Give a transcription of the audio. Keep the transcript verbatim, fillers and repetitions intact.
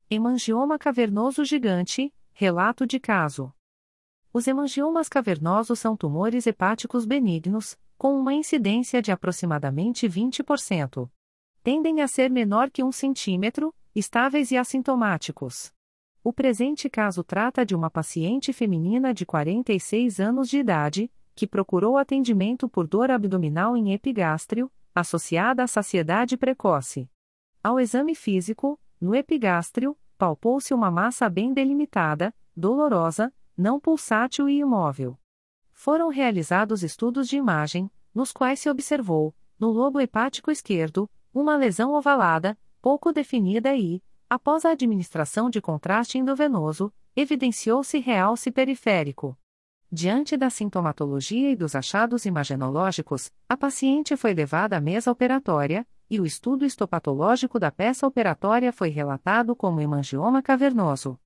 Hemangioma cavernoso gigante, relato de caso. Os hemangiomas cavernosos são tumores hepáticos benignos, com uma incidência de aproximadamente vinte por cento. Tendem a ser menor que um centímetro, estáveis e assintomáticos. O presente caso trata de uma paciente feminina de quarenta e seis anos de idade, que procurou atendimento por dor abdominal em epigástrio, associada à saciedade precoce. Ao exame físico, no epigástrio, palpou-se uma massa bem delimitada, dolorosa, não pulsátil e imóvel. Foram realizados estudos de imagem, nos quais se observou, no lobo hepático esquerdo, uma lesão ovalada, pouco definida e, após a administração de contraste endovenoso, evidenciou-se realce periférico. Diante da sintomatologia e dos achados imagenológicos, a paciente foi levada à mesa operatória, e o estudo histopatológico da peça operatória foi relatado como hemangioma cavernoso.